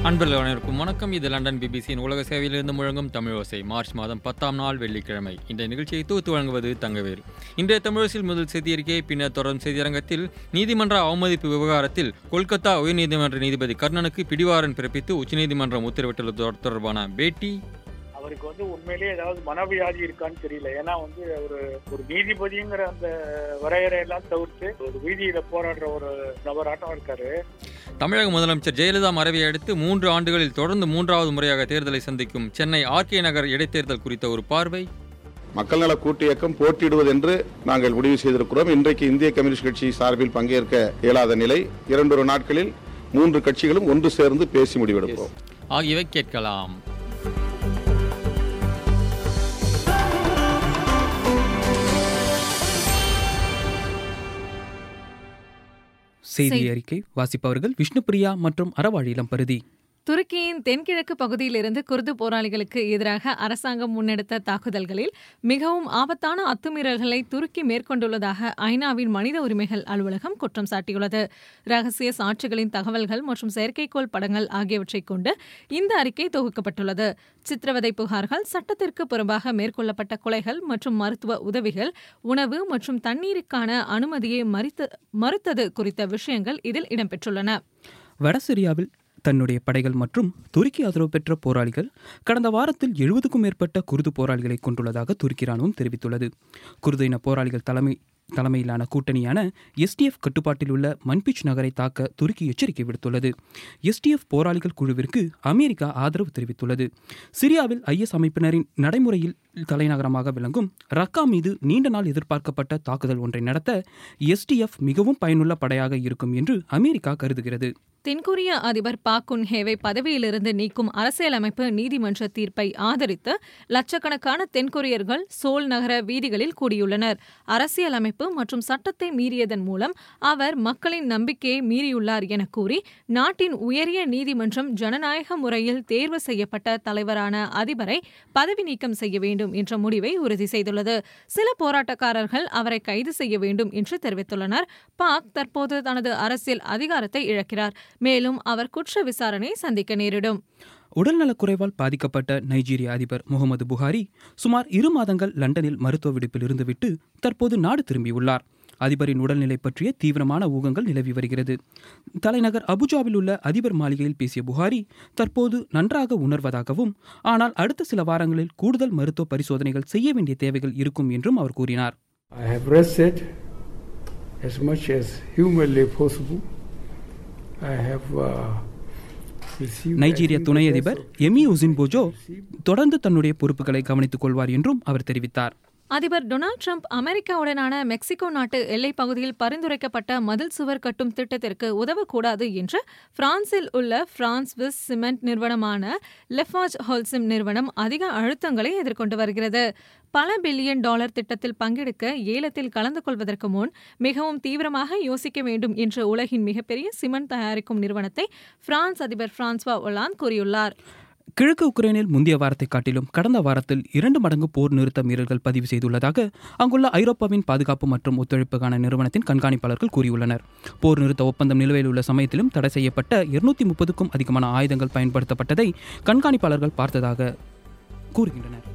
அன்பர்கள் அனைவருக்கும் வணக்கம். இது லண்டன் பிபிசியின் உலக சேவையிலிருந்து முழங்கும் தமிழோசை. மார்ச் மாதம் 10ஆம் நாள் வெள்ளிக்கிழமை. இந்த நிகழ்ச்சியை தொகுத்து வழங்குவது தங்கவேல். இன்றைய தமிழோசையில் முதல் செய்தியறிக்கை, பின்னர் தொடரும் செய்தியரங்கத்தில் நீதிமன்ற அவமதிப்பு விவகாரத்தில் கொல்கத்தா உயர்நீதிமன்ற நீதிபதி கர்ணனுக்கு பிடிவாரண்ட் பிறப்பித்து உச்சநீதிமன்றம் உத்தரவிட்டுள்ளது தொடர்பான பேட்டி. அவருக்கு உண்மையிலேயே ஏதாவது மனவியாதி இருக்கான்னு தெரியல. ஏன்னா ஒரு நீதிபதிங்கிற அந்த வரையறையெல்லாம் தவிர்த்து ஒரு வீதியில போராடுற ஒரு நபராட்டம் இருக்காரு. தமிழக முதலமைச்சர் ஜெயலலிதா மறைவை அடுத்து 3 ஆண்டுகளில் தொடர்ந்து 3வது முறையாக தேர்தலை சந்திக்கும் சென்னை ஆர்கே நகர் இடைத்தேர்தல் குறித்த ஒரு பார்வை. மக்கள் நல கூட்டு இயக்கம் போட்டியிடுவது என்று நாங்கள் முடிவு செய்திருக்கிறோம். இன்றைக்கு இந்திய கம்யூனிஸ்ட் கட்சி சார்பில் பங்கேற்க இயலாத நிலை. 2 நாட்களில் 3 கட்சிகளும் ஒன்று சேர்ந்து பேசி முடிவெடுப்போம் ஆகியவை கேட்கலாம். செய்தி அறிக்கை வாசிப்பவர்கள் விஷ்ணுபிரியா மற்றும் அறவாழிலம் பருதி. துருக்கியின் தென்கிழக்கு பகுதியிலிருந்து குர்து போராளிகளுக்கு எதிராக அரசாங்கம் முன்னெடுத்த தாக்குதல்களில் மிகவும் ஆபத்தான அத்துமீறல்களை துருக்கி மேற்கொண்டுள்ளதாக ஐநாவின் மனித உரிமைகள் அலுவலகம் குற்றம் சாட்டியுள்ளது. ரகசிய சாட்சிகளின் தகவல்கள் மற்றும் செயற்கைக்கோள் படங்கள் ஆகியவற்றைக் கொண்டு இந்த அறிக்கை தொகுக்கப்பட்டுள்ளது. சித்திரவதை புகார்கள், சட்டத்திற்கு புறம்பாக மேற்கொள்ளப்பட்ட கொலைகள் மற்றும் மருத்துவ உதவிகள், உணவு மற்றும் தண்ணீருக்கான அனுமதியை மறுத்தது குறித்த விஷயங்கள் இதில் இடம்பெற்றுள்ளன. வடசிரியாவில் தன்னுடைய படைகள் மற்றும் துருக்கி ஆதரவு பெற்ற போராளிகள் கடந்த வாரத்தில் 70க்கும் மேற்பட்ட குர்து போராளிகளை கொண்டுள்ளதாக துருக்கி ராணுவம் தெரிவித்துள்ளது. குர்து இன போராளிகள் தலைமையிலான கூட்டணியான எஸ்டிஎஃப் கட்டுப்பாட்டில் உள்ள மன்பிச் நகரை தாக்க துருக்கி எச்சரிக்கை விடுத்துள்ளது. எஸ்டிஎஃப் போராளிகள் குழுவிற்கு அமெரிக்கா ஆதரவு தெரிவித்துள்ளது. சிரியாவில் ஐஎஸ் அமைப்பினரின் நடைமுறையில் தலைநகரமாக விளங்கும் ரக்கா மீது நீண்ட நாள் எதிர்பார்க்கப்பட்ட தாக்குதல் ஒன்றை நடத்த எஸ்டிஎஃப் மிகவும் பயனுள்ள படையாக இருக்கும் என்று அமெரிக்கா கருதுகிறது. தென்கொரிய அதிபர் பாக் குன் ஹேவை பதவியிலிருந்து நீக்கும் அரசியலமைப்பு நீதிமன்ற தீர்ப்பை ஆதரித்து லட்சக்கணக்கான தென்கொரியர்கள் சோல் நகர வீதிகளில் கூடியுள்ளனர். அரசியலமைப்பு மற்றும் சட்டத்தை மீறியதன் மூலம் அவர் மக்களின் நம்பிக்கையை மீறியுள்ளார் என கூறி நாட்டின் உயரிய நீதிமன்றம் ஜனநாயக முறையில் தேர்வு செய்யப்பட்ட தலைவரான அதிபரை பதவி நீக்கம் செய்ய வேண்டும் என்ற முடிவை உறுதி செய்துள்ளது. சில போராட்டக்காரர்கள் அவரை கைது செய்ய வேண்டும் என்று தெரிவித்துள்ளனர். பாக் தற்போது தனது அரசியல் அதிகாரத்தை இழக்கிறார். மேலும் அவர் குற்ற விசாரணை சந்திக்க நேரிடும். உடல்நலக்குறைவால் பாதிக்கப்பட்ட நைஜீரிய அதிபர் முகமது புகாரி சுமார் 2 மாதங்கள் லண்டனில் மருத்துவ விடுப்பில் இருந்துவிட்டு தற்போது நாடு திரும்பியுள்ளார். அதிபரின் உடல்நிலை பற்றிய தீவிரமான ஊகங்கள் நிலவி வருகிறது. தலைநகர் அபுஜாவில் உள்ள அதிபர் மாளிகையில் பேசிய புகாரி தற்போது நன்றாக உணர்வதாகவும், ஆனால் அடுத்த சில வாரங்களில் கூடுதல் மருத்துவ பரிசோதனைகள் செய்ய வேண்டிய தேவைகள் இருக்கும் என்றும் அவர் கூறினார். நைஜீரிய துணை அதிபர் எமி உசின்போஜோ தொடர்ந்து தன்னுடைய பொறுப்புகளை கவனித்துக் கொள்வார் என்றும் அவர் தெரிவித்தார். அதிபர் டொனால்ட் ட்ரம்ப் அமெரிக்காவுடனான மெக்சிகோ நாட்டு எல்லைப் பகுதியில் பரிந்துரைக்கப்பட்ட மதில் சுவர் கட்டும் திட்டத்திற்கு உதவக்கூடாது என்று பிரான்சில் உள்ள பிரான்ஸ் சிமெண்ட் நிறுவனமான லெஃபார்ஜ் ஹோல்சிம் நிறுவனம் அதிக அழுத்தங்களை எதிர்கொண்டு வருகிறது. பல பில்லியன் டாலர் திட்டத்தில் பங்கெடுக்க ஏலத்தில் கலந்து கொள்வதற்கு முன் மிகவும் தீவிரமாக யோசிக்க வேண்டும் என்று உலகின் மிகப்பெரிய சிமெண்ட் தயாரிக்கும் நிறுவனத்தை பிரான்ஸ் அதிபர் பிரான்சுவா ஒலாந்து கூறியுள்ளார். கிழக்கு உக்ரைனில் முந்தைய வாரத்தை காட்டிலும் கடந்த வாரத்தில் 2 மடங்கு போர் நிறுத்த மீறல்கள் பதிவு செய்துள்ளதாக அங்குள்ள ஐரோப்பாவின் பாதுகாப்பு மற்றும் ஒத்துழைப்புக்கான நிறுவனத்தின் கண்காணிப்பாளர்கள் கூறியுள்ளனர். போர் நிறுத்த ஒப்பந்தம் நிலுவையில் உள்ள சமயத்திலும் தடை செய்யப்பட்ட 230க்கும் அதிகமான ஆயுதங்கள் பயன்படுத்தப்பட்டதை கண்காணிப்பாளர்கள் பார்த்ததாக கூறுகின்றனர்.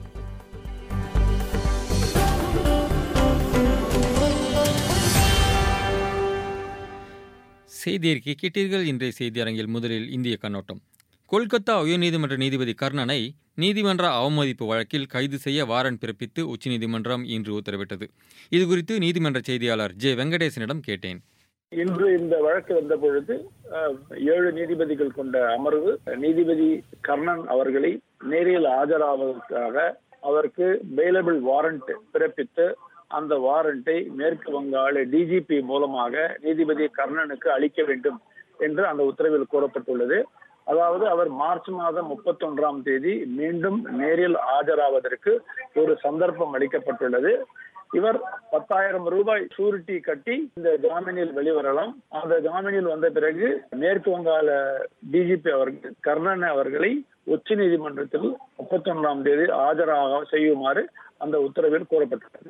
செய்தி அறிக்கை கேட்டீர்கள். இன்றைய செய்தி அரங்கில் முதலில் இந்திய கண்ணோட்டம். கொல்கத்தா உயர்நீதிமன்ற நீதிபதி கர்ணனை நீதிமன்ற அவமதிப்பு வழக்கில் கைது செய்ய வாரண்ட் பிறப்பித்து உச்சநீதிமன்றம் இன்று உத்தரவிட்டது. இதுகுறித்து நீதிமன்ற செய்தியாளர் ஜே வெங்கடேசனிடம் கேட்டேன். இன்று இந்த வழக்கு வந்த பொழுது 7 நீதிபதிகள் கொண்ட அமர்வு நீதிபதி கர்ணன் அவர்களை நேரில் ஆஜராவதற்காக அவருக்கு பெயிலபிள் வாரண்ட் பிறப்பித்து அந்த வாரண்டை மேற்கு வங்காள டிஜிபி மூலமாக நீதிபதி கர்ணனுக்கு அளிக்க வேண்டும் என்று அந்த உத்தரவில் கூறப்பட்டுள்ளது. அதாவது அவர் மார்ச் மாதம் 31ஆம் தேதி மீண்டும் நேரில் ஆஜராவதற்கு ஒரு சந்தர்ப்பம் அளிக்கப்பட்டுள்ளது. இவர் 10,000 ரூபாய் ஷூரிட்டி கட்டி இந்த ஜாமீனில் வெளிவரலாம். அந்த ஜாமீனில் வந்த பிறகு மேற்கு வங்காள டிஜிபி அவர்கள் கர்ணன் அவர்களை உச்ச நீதிமன்றத்தில் 31ஆம் தேதி ஆஜராக செய்யுமாறு அந்த உத்தரவில் கூறப்பட்டுள்ளது.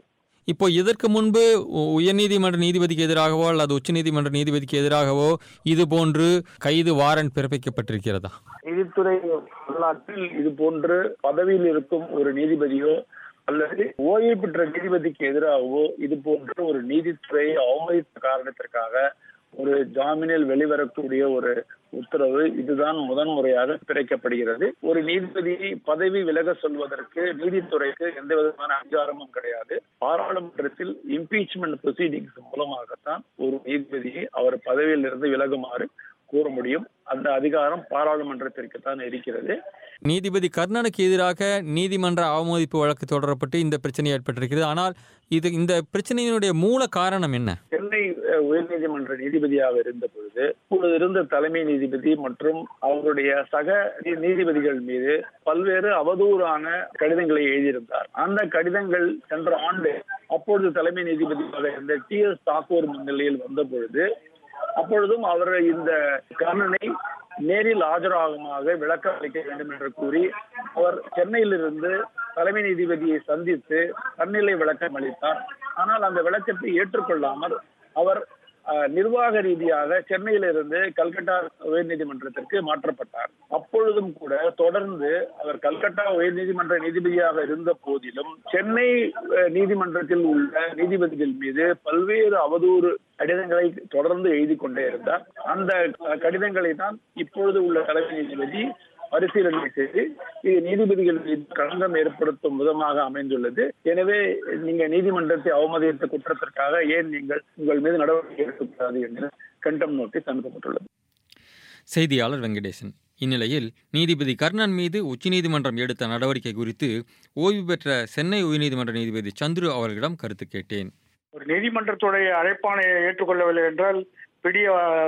இப்போ இதற்கு முன்பு உயர்நீதிமன்ற நீதிபதிக்கு எதிராகவோ அல்லது உச்சநீதிமன்ற நீதிபதிக்கு எதிராகவோ இது போன்று கைது வாரண்ட் பிறப்பிக்கப்பட்டிருக்கிறதா? நீதித்துறை வரலாற்றில் இது போன்று பதவியில் இருக்கும் ஒரு நீதிபதியோ அல்லது ஓய்வு பெற்ற நீதிபதிக்கு எதிராகவோ இது போன்ற ஒரு நீதித்துறையை அவமதித்த காரணத்திற்காக ஒரு ஜாமீனில் வெளிவரக்கூடிய ஒரு உத்தரவு இதுதான் முதன்முறையாக பிறக்கப்படுகிறது. ஒரு நீதிபதியை பதவி விலக சொல்வதற்கு நீதித்துறைக்கு எந்த விதமான அதிகாரமும் கிடையாது. பாராளுமன்றத்தில் இம்பீச்மெண்ட் ப்ரொசீடிங்ஸ் மூலமாகத்தான் ஒரு நீதிபதியை அவர் பதவியில் இருந்து விலகுமாறு கூற முடியும். அந்த அதிகாரம் பாராளுமன்றத்திற்கு தான் இருக்கிறது. நீதிபதி கர்ணனுக்கு எதிராக நீதிமன்ற அவமதிப்பு வழக்கு தொடரப்பட்டு இந்த பிரச்சனை ஏற்பட்டிருக்கிறது. ஆனால் இந்த பிரச்சனையினுடைய மூல காரணம் என்ன? சென்னை உயர்நீதிமன்ற நீதிபதியாக இருந்த பொழுது இப்பொழுது இருந்த தலைமை நீதிபதி மற்றும் அவருடைய சக நீதிபதிகள் மீது பல்வேறு அவதூறான கடிதங்களை எழுதியிருந்தார். அந்த கடிதங்கள் சென்ற ஆண்டு அப்பொழுது தலைமை நீதிபதியாக இருந்த TS தாக்கூர் முன்னிலையில் வந்த பொழுது அப்பொழுதும் அவர் இந்த கர்ணனை நேரில் ஆஜராகுமாக விளக்கம் அளிக்க வேண்டும் என்று கூறி அவர் சென்னையிலிருந்து தலைமை நீதிபதியை சந்தித்து தன்னிலை விளக்கம் அளித்தார். ஆனால் அந்த விளக்கத்தை ஏற்றுக்கொள்ளாமல் அவர் நிர்வாக ரீதியாக சென்னையிலிருந்து கல்கட்டா உயர்நீதிமன்றத்திற்கு மாற்றப்பட்டார். அப்பொழுதும் கூட தொடர்ந்து அவர் கல்கட்டா உயர்நீதிமன்ற நீதிபதியாக இருந்த போதிலும் சென்னை நீதிமன்றத்தில் உள்ள நீதிபதிகள் மீது பல்வேறு அவதூறு கடிதங்களை தொடர்ந்து எழுதி கொண்டே இருந்தார். அந்த கடிதங்களை தான் இப்பொழுது உள்ள தலைமை நீதிபதி பரிசீலனை செய்து இது நீதிபதிகள் மீது களங்கம் ஏற்படுத்தும் விதமாக அமைந்துள்ளது. எனவே நீங்க நீதிமன்றத்தை அவமதித்த குற்றத்திற்காக ஏன் நீங்கள் உங்கள் மீது நடவடிக்கை எடுக்கக்கூடாது என்று கண்டம் நோட்டீஸ் அனுப்பப்பட்டுள்ளது. செய்தியாளர் வெங்கடேசன். இந்நிலையில் நீதிபதி கர்ணன் மீது உச்சநீதிமன்றம் எடுத்த நடவடிக்கை குறித்து ஓய்வு பெற்ற சென்னை உயர்நீதிமன்ற நீதிபதி சந்துரு அவர்களிடம் கருத்து கேட்டேன். ஒரு நீதிமன்றத்துடைய அழைப்பாணையை ஏற்றுக்கொள்ளவில்லை என்றால் பிடிய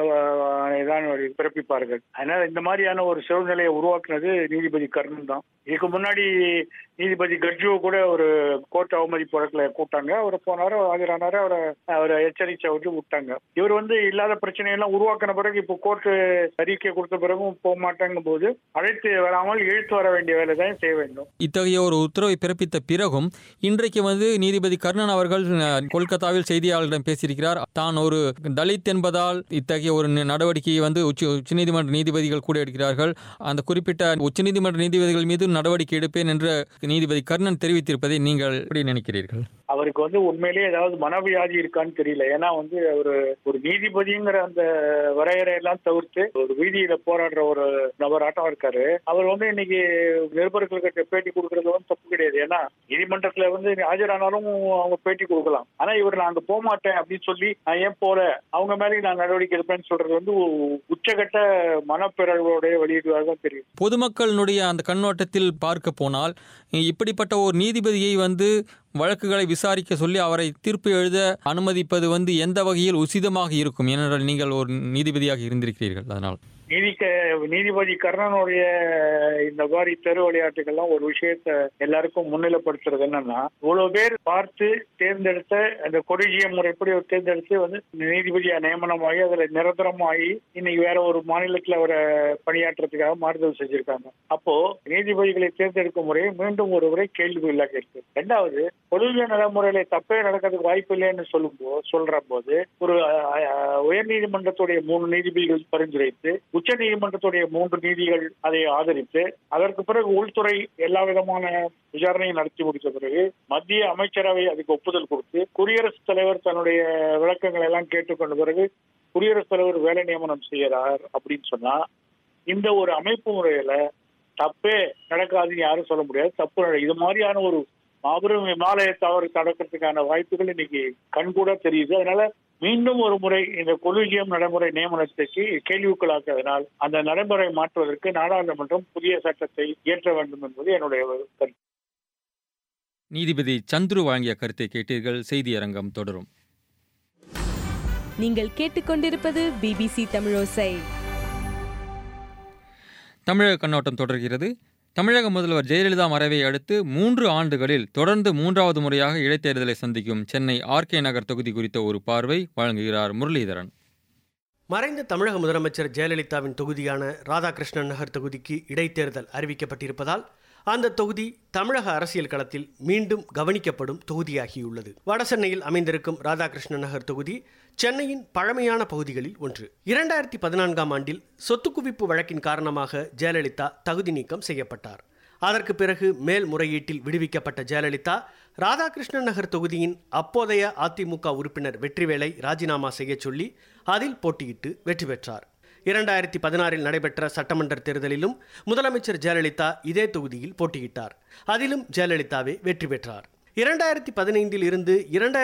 தான் பிறப்பிப்பார்கள். அதனால இந்த மாதிரியான ஒரு சூழ்நிலையை உருவாக்குனது நீதிபதி கர்ணன் தான். இதுக்கு முன்னாடி நீதிபதி கர்ஜுவை கூட ஒரு கோர்ட் அவமதிப்பு வழக்கில் கூட்டாங்க. அவர் போனாரு, ஆஜரானாரு, அவரை எச்சரிக்கை விட்டாங்க. இவர் இல்லாத பிரச்சனையெல்லாம் உருவாக்கின பிறகு இப்போ கோர்ட்டு அறிக்கை கொடுத்த பிறகும் போக மாட்டாங்கும் போது அழைத்து வராமல் இழுத்து வர வேண்டிய வேலை தான் செய்ய வேண்டும். இத்தகைய ஒரு உத்தரவை பிறப்பித்த பிறகும் இன்றைக்கு நீதிபதி கர்ணன் அவர்கள் கொல்கத்தாவில் செய்தியாளர்களிடம் பேசியிருக்கிறார். தான் ஒரு தலித் என்பதால் இத்தகைய ஒரு நடவடிக்கையை உச்சநீதிமன்ற நீதிபதிகள் கூட எடுக்கிறார்கள். அந்த குறிப்பிட்ட உச்சநீதிமன்ற நீதிபதிகள் மீது நடவடிக்கை எடுப்பேன் என்று நீதிபதி கர்ணன் தெரிவித்திருப்பதை நீங்கள் எப்படி நினைக்கிறீர்கள்? அவருக்கு உண்மையிலேயே ஏதாவது மனவியாதி இருக்கான்னு தெரியல. ஏன்னா ஒரு நீதிபதிங்கிற அந்த வரையறையெல்லாம் தவிர்த்து ஒரு வீதியில போராடுற ஒரு நபராட்டம் இருக்காரு. அவர் இன்னைக்கு நிருபர்களுக்கு பேட்டி கொடுக்கறது தப்பு கிடையாது. ஏன்னா நீதிமன்றத்துல ஆஜரானாலும் அவங்க பேட்டி கொடுக்கலாம். ஆனா இவர் நான் அங்க போக மாட்டேன் அப்படின்னு சொல்லி நான் ஏன் போல அவங்க மேலே நான் நடவடிக்கை எடுப்பேன்னு சொல்றது உச்சகட்ட மனப்பிறழ்வோடைய வெளியீடுவாக தான் தெரியும். பொதுமக்களுடைய அந்த கண்ணோட்டத்தில் பார்க்க போனால் இப்படிப்பட்ட ஒரு நீதிபதியை வழக்குகளை விசாரிக்க சொல்லி அவரை தீர்ப்பு எழுத அனுமதிப்பது எந்த வகையில் உசிதமாக இருக்கும்? ஏனென்றால் நீங்கள் ஒரு நீதிபதியாக இருந்திருக்கிறீர்கள். அதனால் நீதிபதி கர்ணனுடைய இந்த மாதிரி தெரு விளையாட்டுகள்லாம் ஒரு விஷயத்த எல்லாருக்கும் முன்னிலைப்படுத்துறது என்னன்னா, இவ்வளவு பேர் பார்த்து தேர்ந்தெடுத்த அந்த கொலிஜியம் முறைப்படி தேர்ந்தெடுத்து நீதிபதியா நியமனமாகி அதுல நிரந்தரமாகி இன்னைக்கு வேற ஒரு மாநிலத்துல அவரை பணியாற்றுறதுக்காக மாறுதல் செஞ்சிருக்காங்க. அப்போ நீதிபதிகளை தேர்ந்தெடுக்கும் முறையை மீண்டும் ஒரு முறை கேள்விக்குள்ளாக இருக்கு. ரெண்டாவது, கொலிஜிய நடைமுறையில தப்பே நடக்கிறதுக்கு வாய்ப்பு இல்லைன்னு சொல்ற போது ஒரு உயர்நீதிமன்றத்துடைய 3 நீதிபதிகள் பரிந்துரைத்து உச்ச நீதிமன்றத்துடைய 3 நீதிகள் அதை ஆதரித்து அதற்கு பிறகு உள்துறை எல்லா விதமான விசாரணையை நடத்தி முடித்த பிறகு மத்திய அமைச்சரவை அதுக்கு ஒப்புதல் கொடுத்து குடியரசுத் தலைவர் தன்னுடைய விளக்கங்களை எல்லாம் கேட்டுக்கொண்ட பிறகு குடியரசுத் தலைவர் வேலை நியமனம் செய்யறார் அப்படின்னு சொன்னா இந்த ஒரு அமைப்பு முறையில தப்பே நடக்காதுன்னு யாரும் சொல்ல முடியாது. தப்பு இது மாதிரியான ஒரு மாபெரும் இமாலய தவறு நடக்கிறதுக்கான வாய்ப்புகள் இன்னைக்கு கண்கூட தெரியுது. அதனால மீண்டும் ஒரு முறை இந்த கொலிஜியம் நடைமுறை நியமனத்துக்கு கேள்விக்குள்ளாக்குவதனால் அந்த நடைமுறை மாற்றுவதற்கு நாடாளுமன்றம் புதிய சட்டத்தை இயற்ற வேண்டும் என்பது என்னுடைய கருத்து. நீதிபதி சந்துரு வழங்கிய கருத்தை கேட்டீர்கள். செய்தியரங்கம் தொடரும். நீங்கள் கேட்டுக்கொண்டிருப்பது BBC தமிழோசை. தமிழக கண்ணோட்டம் தொடர்கிறது. தமிழக முதல்வர் ஜெயலலிதா மறைவை அடுத்து 3 ஆண்டுகளில் தொடர்ந்து 3வது முறையாக இடைத்தேர்தலை சந்திக்கும் சென்னை RK நகர் தொகுதி குறித்த ஒரு பார்வை வழங்குகிறார் முரளிதரன். மறைந்த தமிழக முதலமைச்சர் ஜெயலலிதாவின் தொகுதியான ராதாகிருஷ்ணன் நகர் தொகுதிக்கு இடைத்தேர்தல் அறிவிக்கப்பட்டிருப்பதால் அந்த தொகுதி தமிழக அரசியல் களத்தில் மீண்டும் கவனிக்கப்படும் தொகுதியாகியுள்ளது. வடசென்னையில் அமைந்திருக்கும் ராதாகிருஷ்ண நகர் தொகுதி சென்னையின் பழமையான பகுதிகளில் ஒன்று. 2014ஆம் ஆண்டில் சொத்து குவிப்பு வழக்கின் காரணமாக ஜெயலலிதா தகுதி நீக்கம் செய்யப்பட்டார். அதற்கு பிறகு மேல்முறையீட்டில் விடுவிக்கப்பட்ட ஜெயலலிதா ராதாகிருஷ்ணன் நகர் தொகுதியின் அப்போதைய அதிமுக உறுப்பினர் வெற்றிவேலை ராஜினாமா செய்ய சொல்லி அதில் போட்டியிட்டு வெற்றி பெற்றார். 2016இல் நடைபெற்ற சட்டமன்ற தேர்தலிலும் முதலமைச்சர் ஜெயலலிதா இதே தொகுதியில் போட்டியிட்டார். அதிலும் ஜெயலலிதாவே வெற்றி பெற்றார். 2015இல் இருந்து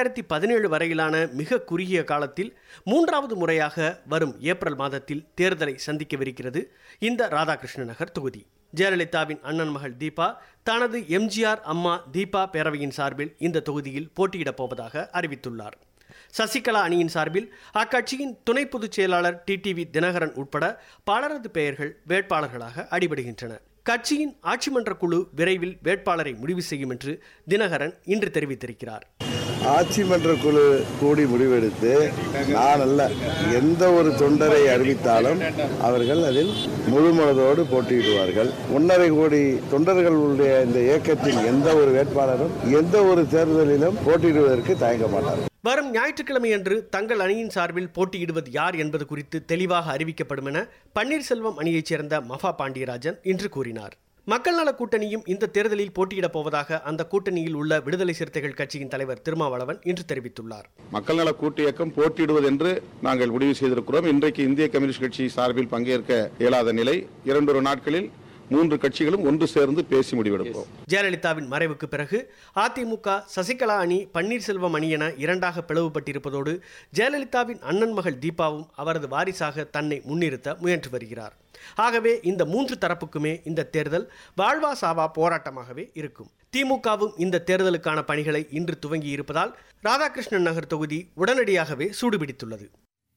2017 வரையிலான மிக குறுகிய காலத்தில் 3வது முறையாக வரும் ஏப்ரல் மாதத்தில் தேர்தலை சந்திக்கவிருக்கிறது இந்த ராதாகிருஷ்ண நகர் தொகுதி. ஜெயலலிதாவின் அண்ணன் மகள் தீபா தனது எம்ஜிஆர் அம்மா தீபா பேரவையின் சார்பில் இந்த தொகுதியில் போட்டியிடப் போவதாக அறிவித்துள்ளார். சசிகலா அணியின் சார்பில் அக்கட்சியின் துணை பொதுச் செயலாளர் டிடிவி தினகரன் உட்பட பலரது பெயர்கள் வேட்பாளர்களாக அடிபடுகின்றன. கட்சியின் ஆட்சி மன்ற குழு விரைவில் வேட்பாளரை முடிவு செய்யும் என்று தினகரன் இன்று தெரிவித்திருக்கிறார். ஆட்சி மன்ற குழு கூடி முடிவெடுத்து நான் அல்ல எந்த ஒரு தொண்டரை அறிவித்தாலும் அவர்கள் அதில் முழு மனதோடு போட்டியிடுவார்கள். 1.5 கோடி தொண்டர்களுடைய இந்த இயக்கத்தின் எந்த ஒரு வேட்பாளரும் எந்த ஒரு தேர்தலிலும் போட்டியிடுவதற்கு தயங்க மாட்டார்கள். வரும் ஞாயிற்றுக்கிழமை அன்று தங்கள் அணியின் சார்பில் போட்டியிடுவது யார் என்பது குறித்து தெளிவாக அறிவிக்கப்படும் என பன்னீர்செல்வம் அணியைச் சேர்ந்த மஃபா பாண்டியராஜன் இன்று கூறினார். மக்கள் நல கூட்டணியும் இந்த தேர்தலில் போட்டியிடப் போவதாக அந்த கூட்டணியில் உள்ள விடுதலை சிறுத்தைகள் கட்சியின் தலைவர் திருமாவளவன் இன்று தெரிவித்துள்ளார். மக்கள் நல கூட்டு இயக்கம் போட்டியிடுவது என்று நாங்கள் முடிவு செய்திருக்கிறோம். இன்றைக்கு இந்திய கம்யூனிஸ்ட் கட்சி சார்பில் பங்கேற்க இயலாத நிலை. 2 நாட்களில் 3 கட்சிகளும் ஒன்று சேர்ந்து பேசி முடிவெடுப்போம். ஜெயலலிதாவின் மறைவுக்கு பிறகு அதிமுக சசிகலா அணி பன்னீர்செல்வம் அணி என 2ஆக பிளவுபட்டிருப்பதோடு ஜெயலலிதாவின் அண்ணன் மகள் தீபாவும் அவரது வாரிசாக தன்னை முன்னிறுத்த முயன்று வருகிறார். ஆகவே இந்த 3 தரப்புக்குமே இந்த தேர்தல் வாழ்வா சாவா போராட்டமாகவே இருக்கும். திமுகவும் இந்த தேர்தலுக்கான பணிகளை இன்று துவங்கி இருப்பதால் ராதாகிருஷ்ணன் நகர் தொகுதி உடனடியாகவே சூடுபிடித்துள்ளது.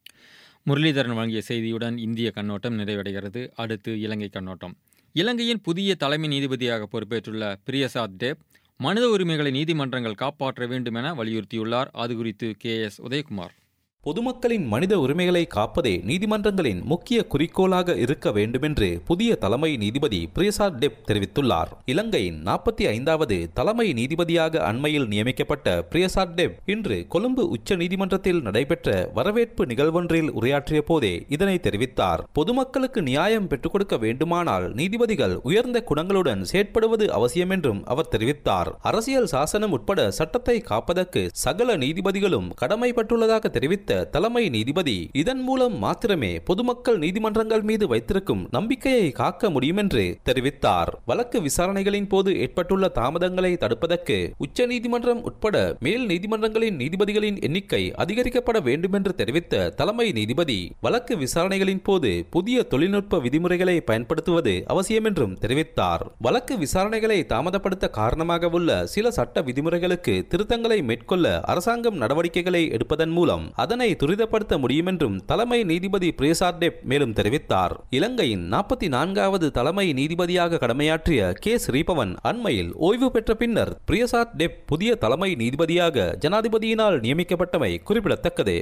முரளிதரன் வழங்கிய செய்தியுடன் இந்திய கண்ணோட்டம் நிறைவடைகிறது. அடுத்து இலங்கை கண்ணோட்டம். இலங்கையின் புதிய தலைமை நீதிபதியாக பொறுப்பேற்றுள்ள பிரியசாத் டேப் மனித உரிமைகளை நீதிமன்றங்கள் காப்பாற்ற வேண்டும் என வலியுறுத்தியுள்ளார். அது குறித்து KS உதயகுமார். பொதுமக்களின் மனித உரிமைகளை காப்பதே நீதிமன்றங்களின் முக்கிய குறிக்கோளாக இருக்க வேண்டுமென்று புதிய தலைமை நீதிபதி பிரியசாத் டெப் தெரிவித்துள்ளார். இலங்கையின் 45வது தலைமை நீதிபதியாக அண்மையில் நியமிக்கப்பட்ட பிரியசாத் டெப் இன்று கொழும்பு உச்ச நீதிமன்றத்தில் நடைபெற்ற வரவேற்பு நிகழ்வொன்றில் உரையாற்றிய போதே இதனை தெரிவித்தார். பொதுமக்களுக்கு நியாயம் பெற்றுக் கொடுக்க வேண்டுமானால் நீதிபதிகள் உயர்ந்த குணங்களுடன் செயற்படுவது அவசியம் என்றும் அவர் தெரிவித்தார். அரசியல் சாசனம் உட்பட சட்டத்தை காப்பதற்கு சகல நீதிபதிகளும் கடமைப்பட்டுள்ளதாக தெரிவித்த தலைமை நீதிபதி இதன் மூலம் மாத்திரமே பொதுமக்கள் நீதிமன்றங்கள் மீது வைத்திருக்கும் நம்பிக்கையை காக்க முடியும் என்று தெரிவித்தார். வழக்கு விசாரணைகளின் போது ஏற்பட்டுள்ள தாமதங்களை தடுப்பதற்கு உச்ச நீதிமன்றம் உட்பட மேல் நீதிமன்றங்களின் நீதிபதிகளின் எண்ணிக்கை அதிகரிக்கப்பட வேண்டும் என்று தெரிவித்த தலைமை நீதிபதி வழக்கு விசாரணைகளின் போது புதிய தொழில்நுட்ப விதிமுறைகளை பயன்படுத்துவது அவசியம் என்றும் தெரிவித்தார். வழக்கு விசாரணைகளை தாமதப்படுத்த காரணமாக உள்ள சில சட்ட விதிமுறைகளுக்கு திருத்தங்களை மேற்கொள்ள அரசாங்கம் நடவடிக்கைகளை எடுப்பதன் மூலம் அதனை துரிதப்படுத்த முடியும் என்றும் தலைமை நீதிபதி பிரியசாத் டெப் மேலும் தெரிவித்தார். இலங்கையின் 44வது தலைமை நீதிபதியாக கடமையாற்றிய K. ஸ்ரீபவன் அண்மையில் ஓய்வு பெற்ற பின்னர் பிரியசாத் டெப் புதிய தலைமை நீதிபதியாக ஜனாதிபதியினால் நியமிக்கப்பட்டமை குறிப்பிடத்தக்கது.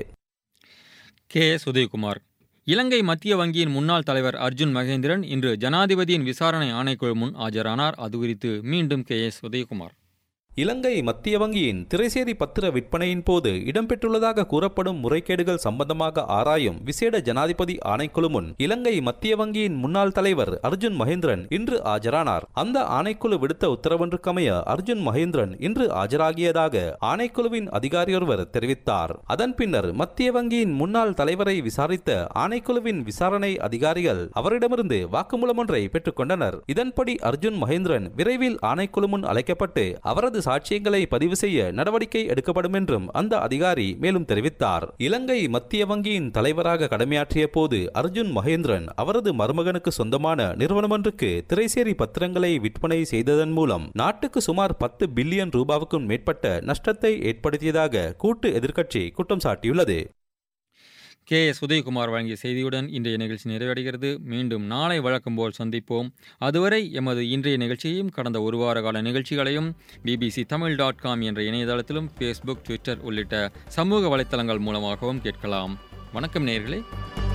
KS உதயகுமார். இலங்கை மத்திய வங்கியின் முன்னாள் தலைவர் அர்ஜுன் மகேந்திரன் இன்று ஜனாதிபதியின் விசாரணை ஆணைக்குழு முன் ஆஜரானார். அது குறித்து மீண்டும் KS உதயகுமார். இலங்கை மத்திய வங்கியின் திரைசேரி பத்திர விற்பனையின் போது இடம்பெற்றுள்ளதாக கூறப்படும் முறைகேடுகள் சம்பந்தமாக ஆராயும் விசேட ஜனாதிபதி ஆணைக்குழு முன் இலங்கை மத்திய வங்கியின் முன்னாள் தலைவர் அர்ஜுன் மகேந்திரன் இன்று ஆஜரானார். அந்த ஆணைக்குழு விடுத்த உத்தரவொன்றுக்கமைய அர்ஜுன் மகேந்திரன் இன்று ஆஜராகியதாக ஆணைக்குழுவின் அதிகாரியொருவர் தெரிவித்தார். அதன் பின்னர் மத்திய வங்கியின் முன்னாள் தலைவரை விசாரித்த ஆணைக்குழுவின் விசாரணை அதிகாரிகள் அவரிடமிருந்து வாக்குமூலம் ஒன்றை பெற்றுக் கொண்டனர். இதன்படி அர்ஜுன் மகேந்திரன் விரைவில் ஆணைக்குழு முன் அழைக்கப்பட்டு அவரது சாட்சியங்களை பதிவு செய்ய நடவடிக்கை எடுக்கப்படும் என்றும் அந்த அதிகாரி மேலும் தெரிவித்தார். இலங்கை மத்திய வங்கியின் தலைவராக கடமையாற்றிய போது அர்ஜுன் மகேந்திரன் அவரது மருமகனுக்கு சொந்தமான நிறுவனம் ஒன்றுக்கு திரைசேரி பத்திரங்களை விற்பனை செய்ததன் மூலம் நாட்டுக்கு சுமார் 10 பில்லியன் ரூபாவுக்கும் மேற்பட்ட நஷ்டத்தை ஏற்படுத்தியதாக கூட்டு எதிர்க்கட்சி குற்றம் சாட்டியுள்ளது. KS உதயகுமார் வழங்கிய செய்தியுடன் இன்றைய நிகழ்ச்சி நிறைவடைகிறது. மீண்டும் நாளை வழக்கம் போல் சந்திப்போம். அதுவரை எமது இன்றைய நிகழ்ச்சியையும் கடந்த ஒரு வார கால நிகழ்ச்சிகளையும் bbctamil.com என்ற இணையதளத்திலும் Facebook, Twitter உள்ளிட்ட சமூக வலைத்தளங்கள் மூலமாகவும் கேட்கலாம். வணக்கம் நேயர்களே.